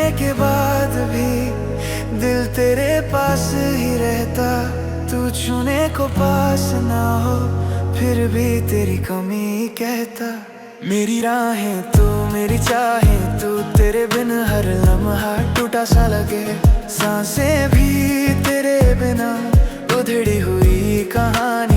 के बाद भी दिल तेरे पास ही रहता। तू छूने को पास ना हो फिर भी तेरी कमी कहता। मेरी राहें तू मेरी चाहें तू, तेरे बिन हर लम्हा टूटा सा लगे। सांसें भी तेरे बिना उधड़ी हुई कहानी